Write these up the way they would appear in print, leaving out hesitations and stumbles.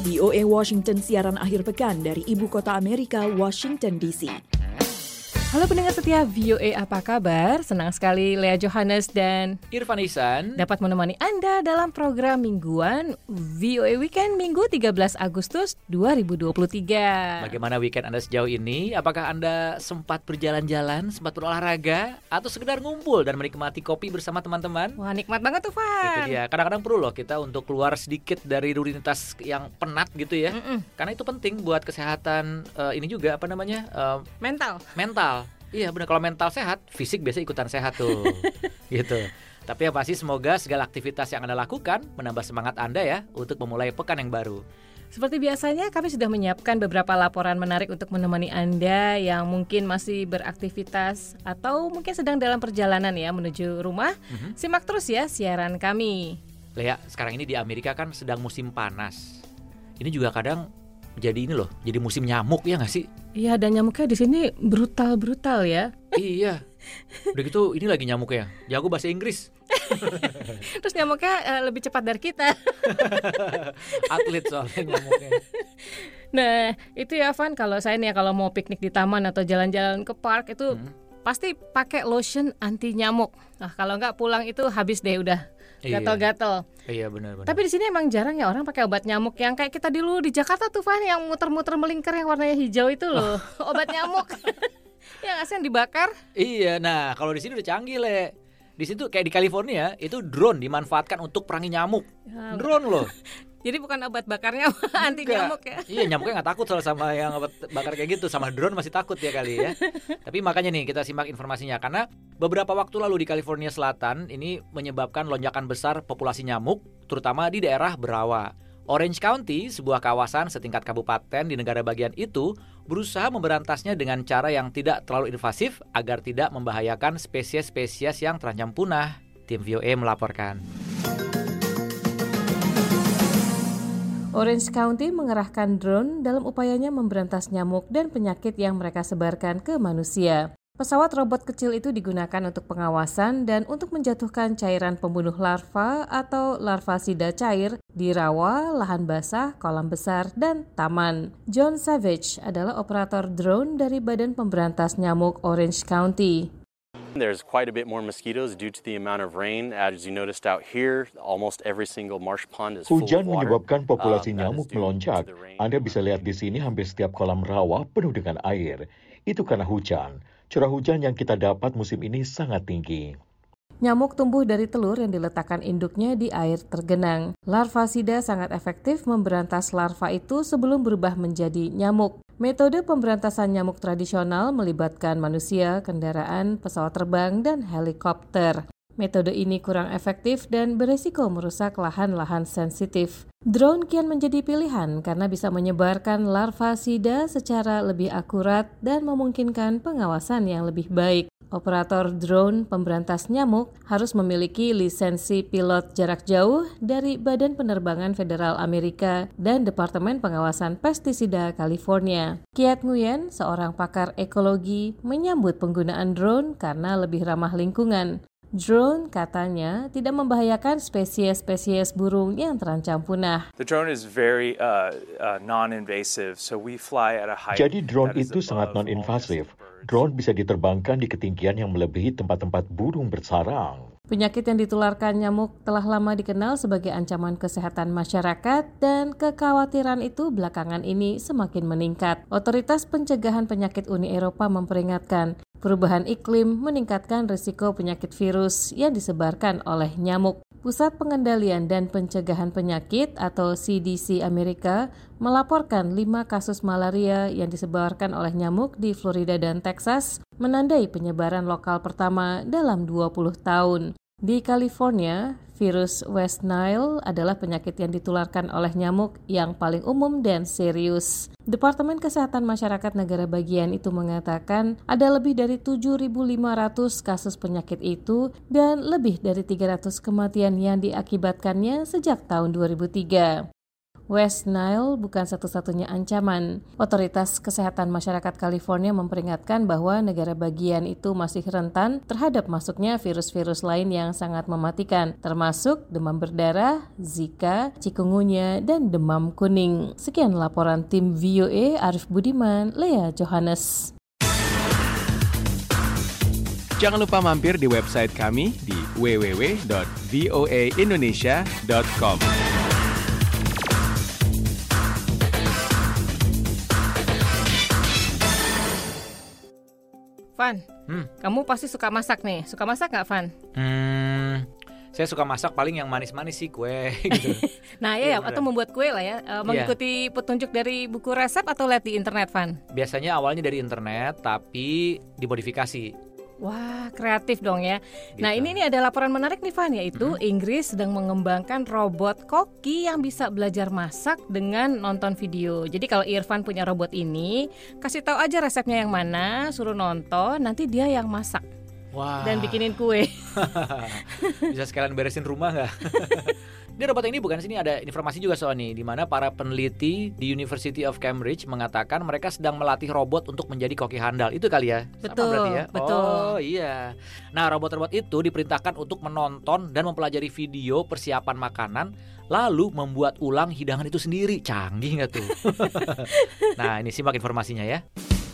VOA Washington siaran akhir pekan dari ibu kota Amerika, Washington DC. Halo pendengar setia VOA, apa kabar? Senang sekali Lea Johannes dan Irfan Ihsan dapat menemani Anda dalam program mingguan VOA Weekend Minggu 13 Agustus 2023. Bagaimana weekend Anda sejauh ini? Apakah Anda sempat berjalan-jalan, sempat berolahraga, atau sekedar ngumpul dan menikmati kopi bersama teman-teman? Wah, nikmat banget tuh, Fan. Itu dia, kadang-kadang perlu loh kita untuk keluar sedikit dari rutinitas yang penat gitu ya. Karena itu penting buat kesehatan ini juga mental. Iya benar, kalau mental sehat, fisik biasa ikutan sehat tuh. Gitu. Tapi yang pasti semoga segala aktivitas yang Anda lakukan menambah semangat Anda ya untuk memulai pekan yang baru. Seperti biasanya kami sudah menyiapkan beberapa laporan menarik untuk menemani Anda yang mungkin masih beraktivitas atau mungkin sedang dalam perjalanan ya menuju rumah. Simak terus ya siaran kami. Lea, sekarang ini di Amerika kan sedang musim panas. Ini juga kadang jadi musim nyamuk ya nggak sih? Iya, dan nyamuknya di sini brutal ya. Iya. Udah gitu ini lagi nyamuknya jago bahasa Inggris. Terus nyamuknya lebih cepat dari kita. Atlet soalnya nyamuknya. Nah itu ya Van, kalau saya nih kalau mau piknik di taman atau jalan-jalan ke park itu pasti pakai lotion anti nyamuk. Nah kalau nggak pulang itu habis deh udah gatal-gatal. Iya benar. Tapi di sini emang jarang ya orang pakai obat nyamuk yang kayak kita dulu di Jakarta tuh Van, yang muter-muter melingkar yang warnanya hijau itu loh. Obat nyamuk. Ya nggak sih yang dibakar? Iya, nah kalau di sini udah canggih Le. Di situ kayak di California itu drone dimanfaatkan untuk perangi nyamuk. Ya, drone loh. Jadi bukan obat bakarnya anti nyamuk ya? Iya, nyamuknya nggak takut soal sama yang obat bakar kayak gitu. Sama drone masih takut ya kali ya. Tapi makanya nih kita simak informasinya. Karena beberapa waktu lalu di California Selatan ini menyebabkan lonjakan besar populasi nyamuk, terutama di daerah Broward. Orange County, sebuah kawasan setingkat kabupaten di negara bagian itu, berusaha memberantasnya dengan cara yang tidak terlalu invasif agar tidak membahayakan spesies-spesies yang terancam punah. Tim VOA melaporkan. Orange County mengerahkan drone dalam upayanya memberantas nyamuk dan penyakit yang mereka sebarkan ke manusia. Pesawat robot kecil itu digunakan untuk pengawasan dan untuk menjatuhkan cairan pembunuh larva atau larvasida cair di rawa, lahan basah, kolam besar, dan taman. John Savage adalah operator drone dari Badan Pemberantas Nyamuk Orange County. There's quite a bit more mosquitoes due to the amount of rain. As you noticed out here, almost every single marsh pond is full of water. Hujan menyebabkan populasi nyamuk melonjak. Anda bisa lihat di sini hampir setiap kolam rawa penuh dengan air. Itu karena hujan. Curah hujan yang kita dapat musim ini sangat tinggi. Nyamuk tumbuh dari telur yang diletakkan induknya di air tergenang. Larvasida sangat efektif memberantas larva itu sebelum berubah menjadi nyamuk. Metode pemberantasan nyamuk tradisional melibatkan manusia, kendaraan, pesawat terbang, dan helikopter. Metode ini kurang efektif dan beresiko merusak lahan-lahan sensitif. Drone kian menjadi pilihan karena bisa menyebarkan larvasida secara lebih akurat dan memungkinkan pengawasan yang lebih baik. Operator drone pemberantas nyamuk harus memiliki lisensi pilot jarak jauh dari Badan Penerbangan Federal Amerika dan Departemen Pengawasan Pestisida California. Kiat Nguyen, seorang pakar ekologi, menyambut penggunaan drone karena lebih ramah lingkungan. Drone katanya tidak membahayakan spesies-spesies burung yang terancam punah. The drone is very non-invasive, so we fly at a height. Jadi drone itu sangat non-invasif. Drone bisa diterbangkan di ketinggian yang melebihi tempat-tempat burung bersarang. Penyakit yang ditularkan nyamuk telah lama dikenal sebagai ancaman kesehatan masyarakat dan kekhawatiran itu belakangan ini semakin meningkat. Otoritas Pencegahan Penyakit Uni Eropa memperingatkan perubahan iklim meningkatkan risiko penyakit virus yang disebarkan oleh nyamuk. Pusat Pengendalian dan Pencegahan Penyakit atau CDC Amerika melaporkan 5 kasus malaria yang disebarkan oleh nyamuk di Florida dan Texas, menandai penyebaran lokal pertama dalam 20 tahun. Di California, virus West Nile adalah penyakit yang ditularkan oleh nyamuk yang paling umum dan serius. Departemen Kesehatan Masyarakat Negara Bagian itu mengatakan ada lebih dari 7.500 kasus penyakit itu dan lebih dari 300 kematian yang diakibatkannya sejak tahun 2003. West Nile bukan satu-satunya ancaman. Otoritas Kesehatan Masyarakat California memperingatkan bahwa negara bagian itu masih rentan terhadap masuknya virus-virus lain yang sangat mematikan, termasuk demam berdarah, Zika, chikungunya, dan demam kuning. Sekian laporan tim VOA, Arif Budiman, Lea Johannes. Jangan lupa mampir di website kami di www.voaindonesia.com. Van, kamu pasti suka masak nih. Suka masak nggak, Van? Saya suka masak paling yang manis-manis sih, kue gitu. Nah ya, atau membuat kue lah ya. Mengikuti petunjuk dari buku resep atau lihat di internet, Van? Biasanya awalnya dari internet, tapi dimodifikasi. Wah, kreatif dong ya. Gitu. Nah ini ada laporan menarik nih, Van, yaitu Inggris sedang mengembangkan robot koki yang bisa belajar masak dengan nonton video. Jadi kalau Irfan punya robot ini, kasih tahu aja resepnya yang mana, suruh nonton, nanti dia yang masak. Wah. Dan bikinin kue. Bisa sekalian beresin rumah nggak? Di robot ini bukan sini ada informasi juga soal nih, di mana para peneliti di University of Cambridge mengatakan mereka sedang melatih robot untuk menjadi koki handal. Itu kali ya? Betul, sama berarti ya? betul. Oh iya. Nah, robot-robot itu diperintahkan untuk menonton dan mempelajari video persiapan makanan, lalu membuat ulang hidangan itu sendiri. Canggih nggak tuh? Nah, ini simak informasinya ya.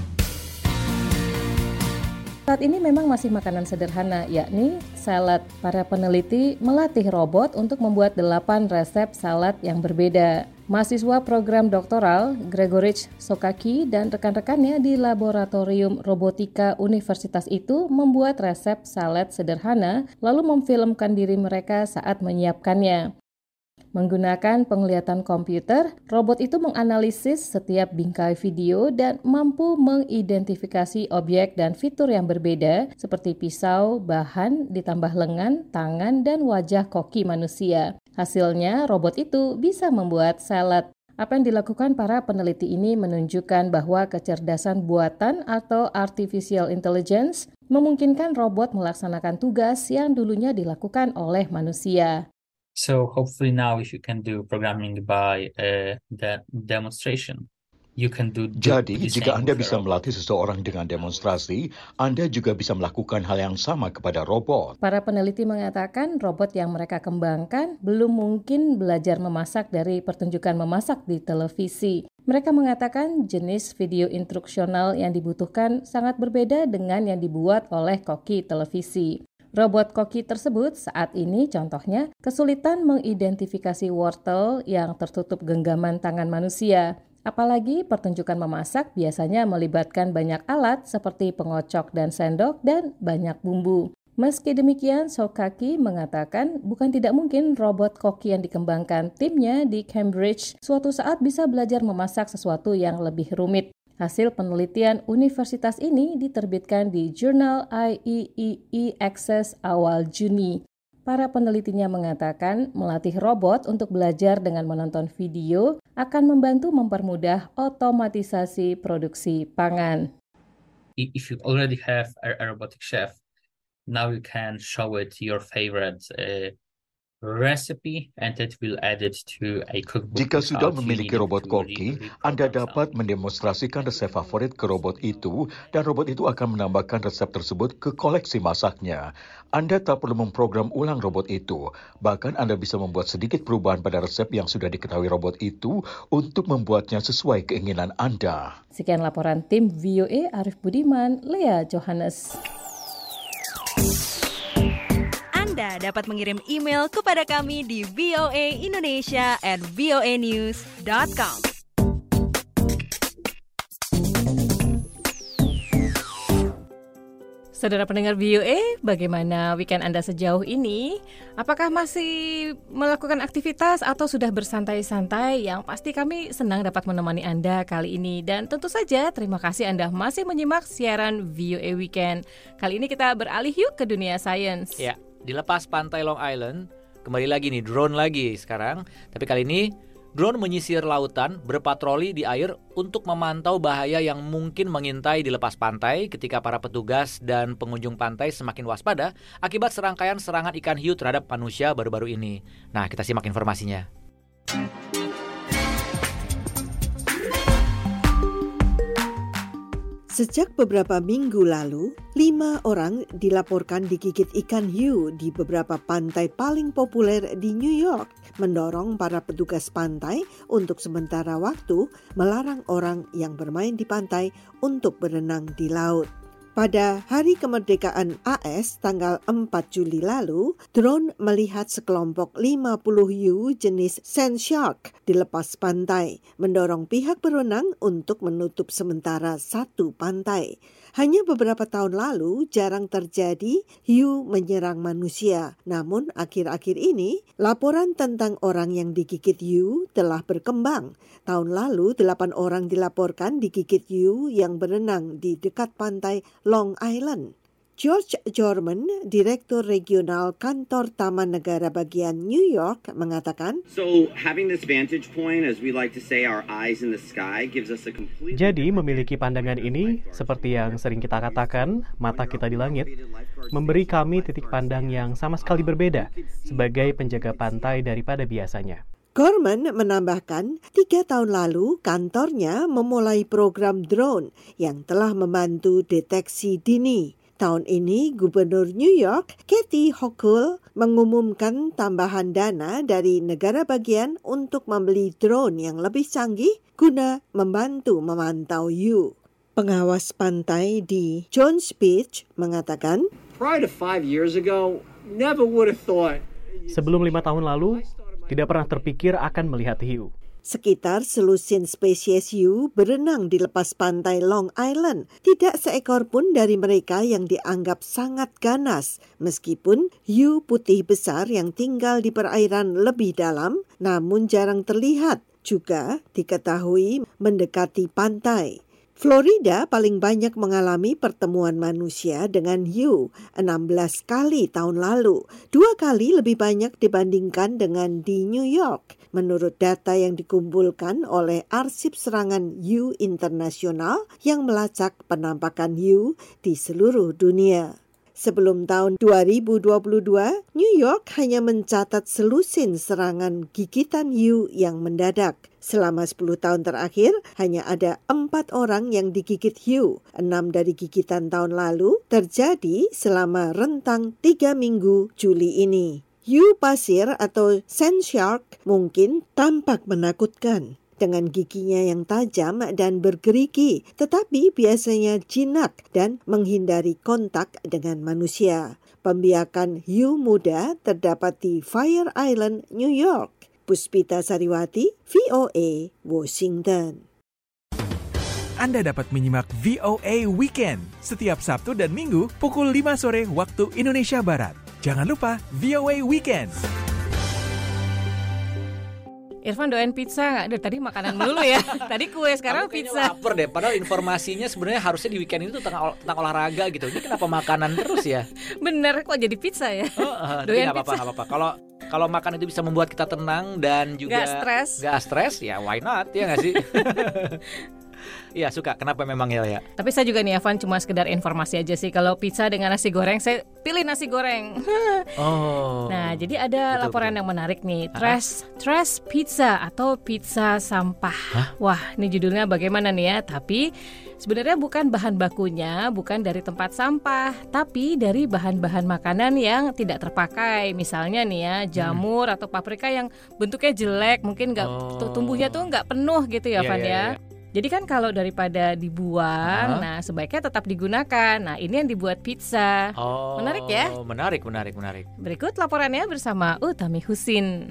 Saat ini memang masih makanan sederhana, yakni salad. Para peneliti melatih robot untuk membuat 8 resep salad yang berbeda. Mahasiswa program doktoral Gregorich Sokaki dan rekan-rekannya di Laboratorium Robotika Universitas itu membuat resep salad sederhana, lalu memfilmkan diri mereka saat menyiapkannya. Menggunakan penglihatan komputer, robot itu menganalisis setiap bingkai video dan mampu mengidentifikasi objek dan fitur yang berbeda seperti pisau, bahan, ditambah lengan, tangan, dan wajah koki manusia. Hasilnya, robot itu bisa membuat salad. Apa yang dilakukan para peneliti ini menunjukkan bahwa kecerdasan buatan atau artificial intelligence memungkinkan robot melaksanakan tugas yang dulunya dilakukan oleh manusia. So hopefully now if you can do programming by that demonstration, you can do Jadi, the jika same Anda with bisa a robot. melatih seseorang dengan demonstrasi, Anda juga bisa melakukan hal yang sama kepada robot. Para peneliti mengatakan robot yang mereka kembangkan belum mungkin belajar memasak dari pertunjukan memasak di televisi. Mereka mengatakan jenis video instruksional yang dibutuhkan sangat berbeda dengan yang dibuat oleh koki televisi. Robot koki tersebut saat ini contohnya kesulitan mengidentifikasi wortel yang tertutup genggaman tangan manusia. Apalagi pertunjukan memasak biasanya melibatkan banyak alat seperti pengocok dan sendok dan banyak bumbu. Meski demikian, Sokaki mengatakan bukan tidak mungkin robot koki yang dikembangkan timnya di Cambridge suatu saat bisa belajar memasak sesuatu yang lebih rumit. Hasil penelitian universitas ini diterbitkan di jurnal IEEE Access awal Juni. Para penelitinya mengatakan melatih robot untuk belajar dengan menonton video akan membantu mempermudah otomatisasi produksi pangan. If you already have a robotic chef, now you can show it your favorite recipe and it will add it to a cookbook. Jika sudah without you memiliki needing robot to koki, Anda dapat mendemonstrasikan resep favorit ke robot itu dan robot itu akan menambahkan resep tersebut ke koleksi masaknya. Anda tak perlu memprogram ulang robot itu. Bahkan Anda bisa membuat sedikit perubahan pada resep yang sudah diketahui robot itu untuk membuatnya sesuai keinginan Anda. Sekian laporan tim VOA, Arif Budiman, Lea Johannes. Anda dapat mengirim email kepada kami di voaindonesia@voanews.com. Saudara pendengar VOA, bagaimana weekend Anda sejauh ini? Apakah masih melakukan aktivitas atau sudah bersantai-santai? Yang pasti kami senang dapat menemani Anda kali ini. Dan tentu saja terima kasih Anda masih menyimak siaran VOA Weekend. Kali ini kita beralih yuk ke dunia sains. Ya, di lepas pantai Long Island, kembali lagi nih, drone lagi sekarang. Tapi kali ini, drone menyisir lautan, berpatroli di air untuk memantau bahaya yang mungkin mengintai di lepas pantai ketika para petugas dan pengunjung pantai semakin waspada akibat serangkaian serangan ikan hiu terhadap manusia baru-baru ini. Nah, kita simak informasinya. Sejak beberapa minggu lalu, 5 orang dilaporkan digigit ikan hiu di beberapa pantai paling populer di New York, mendorong para petugas pantai untuk sementara waktu melarang orang yang bermain di pantai untuk berenang di laut. Pada Hari Kemerdekaan AS tanggal 4 Juli lalu, drone melihat sekelompok 50 hiu jenis sand shark dilepas pantai, mendorong pihak berwenang untuk menutup sementara satu pantai. Hanya beberapa tahun lalu jarang terjadi hiu menyerang manusia. Namun akhir-akhir ini laporan tentang orang yang digigit hiu telah berkembang. Tahun lalu 8 orang dilaporkan digigit hiu yang berenang di dekat pantai Long Island. George Jorman, Direktur Regional Kantor Taman Negara bagian New York, mengatakan, So having this vantage point, as we like to say, our eyes in the sky, gives us a complete... Jadi memiliki pandangan ini, seperti yang sering kita katakan, mata kita di langit, memberi kami titik pandang yang sama sekali berbeda sebagai penjaga pantai daripada biasanya. Gorman menambahkan, 3 tahun lalu kantornya memulai program drone yang telah membantu deteksi dini. Tahun ini, Gubernur New York, Kathy Hochul, mengumumkan tambahan dana dari negara bagian untuk membeli drone yang lebih canggih guna membantu memantau hiu. Pengawas pantai di Jones Beach mengatakan, Prior to 5 years ago, never would have thought. Sebelum 5 tahun lalu, tidak pernah terpikir akan melihat hiu. Sekitar selusin spesies hiu berenang di lepas pantai Long Island. Tidak seekor pun dari mereka yang dianggap sangat ganas. Meskipun hiu putih besar yang tinggal di perairan lebih dalam, namun jarang terlihat, juga diketahui mendekati pantai. Florida paling banyak mengalami pertemuan manusia dengan hiu, 16 kali tahun lalu, 2 kali lebih banyak dibandingkan dengan di New York, menurut data yang dikumpulkan oleh Arsip Serangan Hiu Internasional yang melacak penampakan hiu di seluruh dunia. Sebelum tahun 2022, New York hanya mencatat selusin serangan gigitan hiu yang mendadak. Selama 10 tahun terakhir, hanya ada 4 orang yang digigit hiu. 6 dari gigitan tahun lalu terjadi selama rentang 3 minggu Juli ini. Hiu pasir atau sand shark mungkin tampak menakutkan dengan giginya yang tajam dan bergerigi, tetapi biasanya jinak dan menghindari kontak dengan manusia. Pembiakan hiu muda terdapat di Fire Island, New York. Puspita Sariwati, VOA, Washington. Anda dapat menyimak VOA Weekend setiap Sabtu dan Minggu pukul 5 sore waktu Indonesia Barat. Jangan lupa VOA Weekend. Irfan doain pizza nggak? Tadi makanan dulu ya. Tadi kue, sekarang pizza. Lapar deh. Padahal informasinya sebenarnya harusnya di weekend itu tentang olahraga gitu. Ini kenapa makanan terus ya? Bener, kok jadi pizza ya? Doain nggak apa-apa. Kalau makan itu bisa membuat kita tenang dan juga nggak stres, ya why not, ya nggak sih? Iya suka, kenapa memang ya? Tapi saya juga nih Evan cuma sekedar informasi aja sih. Kalau pizza dengan nasi goreng, saya pilih nasi goreng. Nah jadi ada laporan yang menarik nih, trash pizza atau pizza sampah. Wah ini judulnya bagaimana nih ya. Tapi sebenarnya bukan bahan bakunya, bukan dari tempat sampah, tapi dari bahan-bahan makanan yang tidak terpakai. Misalnya nih ya, jamur atau paprika yang bentuknya jelek, mungkin tumbuhnya tuh nggak penuh gitu ya Van ya. Jadi kan kalau daripada dibuang, nah sebaiknya tetap digunakan. Nah ini yang dibuat pizza. Menarik ya? Menarik. Berikut laporannya bersama Utami Husin.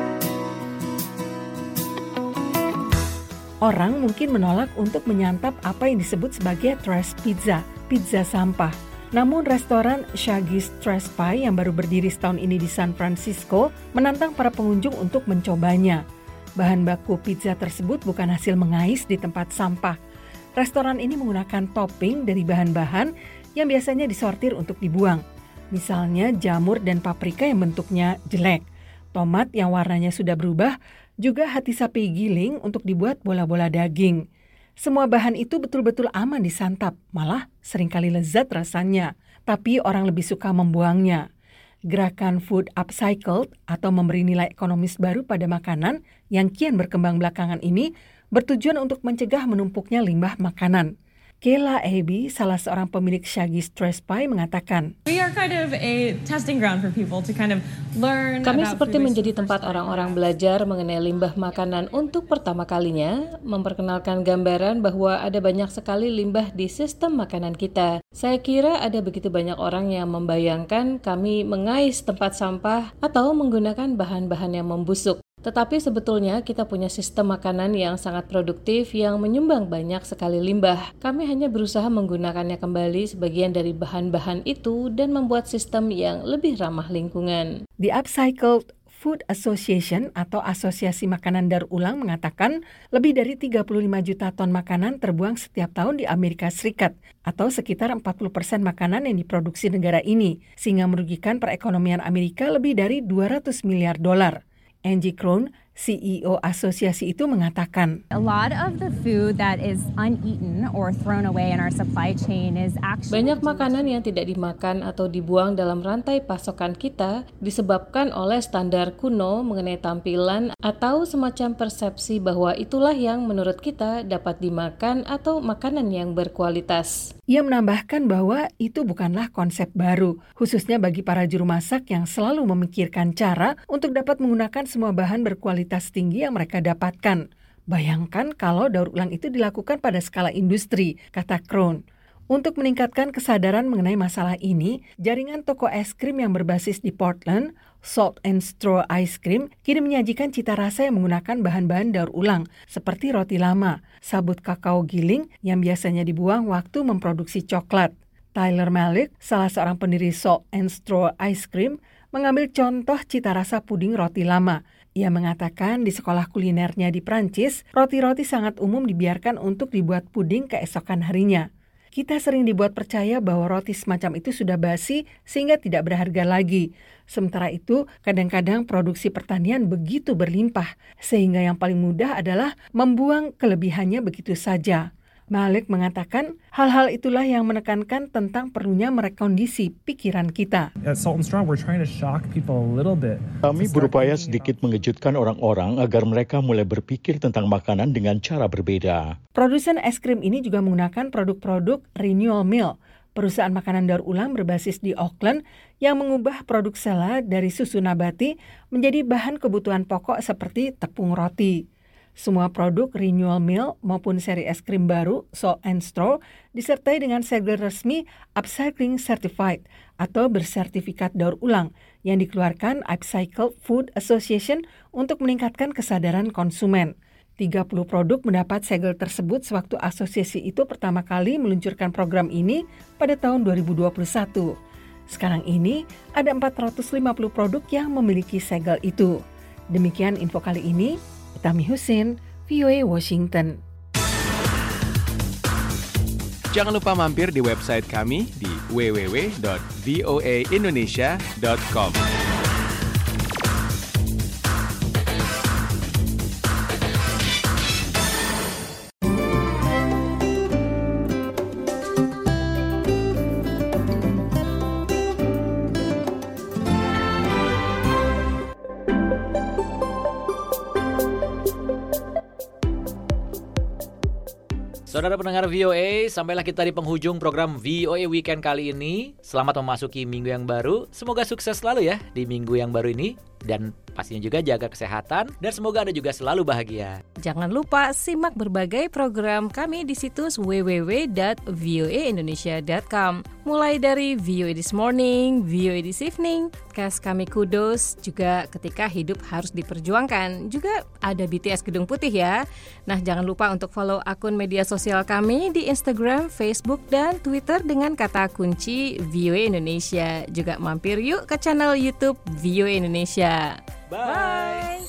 Orang mungkin menolak untuk menyantap apa yang disebut sebagai trash pizza, pizza sampah. Namun restoran Shaggy's Trash Pie yang baru berdiri setahun ini di San Francisco menantang para pengunjung untuk mencobanya. Bahan baku pizza tersebut bukan hasil mengais di tempat sampah. Restoran ini menggunakan topping dari bahan-bahan yang biasanya disortir untuk dibuang. Misalnya jamur dan paprika yang bentuknya jelek, tomat yang warnanya sudah berubah, juga hati sapi giling untuk dibuat bola-bola daging. Semua bahan itu betul-betul aman disantap, malah seringkali lezat rasanya, tapi orang lebih suka membuangnya. Gerakan food upcycled atau memberi nilai ekonomis baru pada makanan yang kian berkembang belakangan ini bertujuan untuk mencegah menumpuknya limbah makanan. Kayla Abbey, salah seorang pemilik Shaggy Stress Pie, mengatakan, We are kind of a testing ground for people to kind of learn. Kami seperti menjadi tempat orang-orang belajar mengenai limbah makanan untuk pertama kalinya, memperkenalkan gambaran bahwa ada banyak sekali limbah di sistem makanan kita. Saya kira ada begitu banyak orang yang membayangkan kami mengais tempat sampah atau menggunakan bahan-bahan yang membusuk. Tetapi sebetulnya kita punya sistem makanan yang sangat produktif yang menyumbang banyak sekali limbah. Kami hanya berusaha menggunakannya kembali sebagian dari bahan-bahan itu dan membuat sistem yang lebih ramah lingkungan. The Upcycled Food Association atau Asosiasi Makanan Daur Ulang mengatakan lebih dari 35 juta ton makanan terbuang setiap tahun di Amerika Serikat atau sekitar 40% makanan yang diproduksi negara ini, sehingga merugikan perekonomian Amerika lebih dari $200 miliar. Angie Krohn, CEO asosiasi itu mengatakan, A lot of the food that is uneaten or thrown away in our supply chain is actually banyak makanan yang tidak dimakan atau dibuang dalam rantai pasokan kita disebabkan oleh standar kuno mengenai tampilan atau semacam persepsi bahwa itulah yang menurut kita dapat dimakan atau makanan yang berkualitas. Ia menambahkan bahwa itu bukanlah konsep baru, khususnya bagi para juru masak yang selalu memikirkan cara untuk dapat menggunakan semua bahan berkualitas tinggi yang mereka dapatkan. Bayangkan kalau daur ulang itu dilakukan pada skala industri, kata Krohn. Untuk meningkatkan kesadaran mengenai masalah ini, jaringan toko es krim yang berbasis di Portland, Salt and Straw Ice Cream, kini menyajikan cita rasa yang menggunakan bahan-bahan daur ulang, seperti roti lama, sabut kakao giling yang biasanya dibuang waktu memproduksi coklat. Tyler Malik, salah seorang pendiri Salt and Straw Ice Cream, mengambil contoh cita rasa puding roti lama. Ia mengatakan di sekolah kulinernya di Prancis, roti-roti sangat umum dibiarkan untuk dibuat puding keesokan harinya. Kita sering dibuat percaya bahwa roti semacam itu sudah basi sehingga tidak berharga lagi. Sementara itu, kadang-kadang produksi pertanian begitu berlimpah, sehingga yang paling mudah adalah membuang kelebihannya begitu saja. Malik mengatakan hal-hal itulah yang menekankan tentang perlunya merekondisi pikiran kita. Kami berupaya sedikit mengejutkan orang-orang agar mereka mulai berpikir tentang makanan dengan cara berbeda. Produsen es krim ini juga menggunakan produk-produk Renewal Mill, perusahaan makanan daur ulang berbasis di Auckland yang mengubah produk sela dari susu nabati menjadi bahan kebutuhan pokok seperti tepung roti. Semua produk Renewal Mill maupun seri es krim baru Salt and Straw disertai dengan segel resmi Upcycling Certified atau bersertifikat daur ulang yang dikeluarkan Upcycled Food Association untuk meningkatkan kesadaran konsumen. 30 produk mendapat segel tersebut sewaktu asosiasi itu pertama kali meluncurkan program ini pada tahun 2021. Sekarang ini ada 450 produk yang memiliki segel itu. Demikian info kali ini. Tami Husin, VOA Washington. Jangan lupa mampir di website kami di www.voaindonesia.com. Saudara pendengar VOA, sampailah kita di penghujung program VOA Weekend kali ini. Selamat memasuki minggu yang baru. Semoga sukses selalu ya di minggu yang baru ini. Dan pastinya juga jaga kesehatan. Dan semoga Anda juga selalu bahagia. Jangan lupa simak berbagai program kami di situs www.voaindonesia.com. Mulai dari VOA This Morning, VOA This Evening, Cast Kami Kudos, juga Ketika Hidup Harus Diperjuangkan. Juga ada BTS Gedung Putih ya. Nah, jangan lupa untuk follow akun media sosial kami di Instagram, Facebook, dan Twitter dengan kata kunci VOA Indonesia. Juga mampir yuk ke channel YouTube VOA Indonesia. Bye.